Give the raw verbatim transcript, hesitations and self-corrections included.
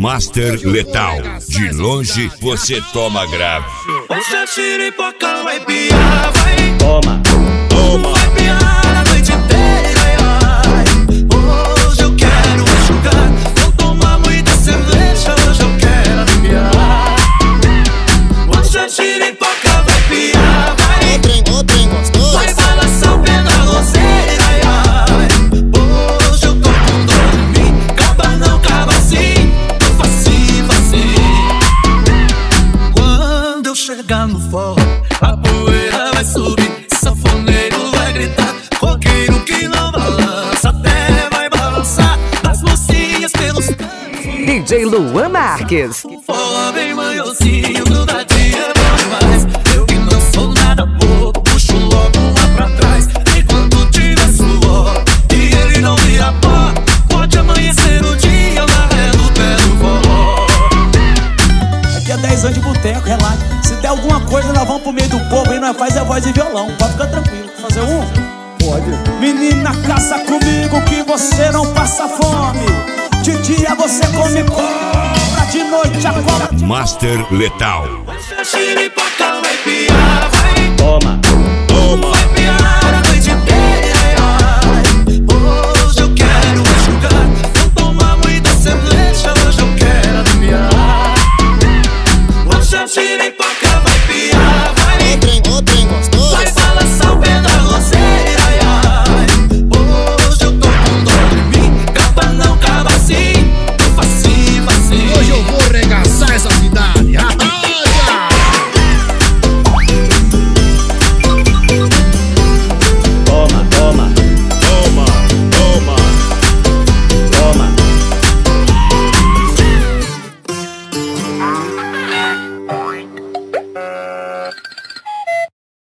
Master Letal. De longe você toma grave. Hoje a xiripoca vai piar, vai. Toma, toma. Vai piar a noite inteira, ai. Hoje eu quero enxugar. Vou tomar muita cerveja, hoje eu quero aliviar. Hoje a xiripoca vai piar, vai. O trem, o trem gostoso. Vai balançar o pé na roseira, ai, ai. Hoje eu tô com dor em mim. Caba não, caba sim. Facinho, facinho. Quando eu chegar no forró, a poeira vai subir, sanfoneiro vai gritar, roqueiro que não balança até vai balançar as mocinhas pelos cantos. D J Luan Marques. Forró bem manhozinho, grudadinho é bom demais. Eu que não sou nada bobo, puxo logo lá pra trás. Enquanto tiver suor e ele não vira pó, pode amanhecer o dia, eu narrando o pé do forró. Aqui é dez anos de boteco, relaxa. Se der alguma coisa, nós vamos pro meio do povo e nós faz a voz e violão. Pode ficar tranquilo. Fazer um? Pode. Menina, caça comigo que você não passa fome. De dia você come cobra, de noite a cobra. Master Letal. Hoje a xiripoca vai piar, vai. Toma, toma. Vai piar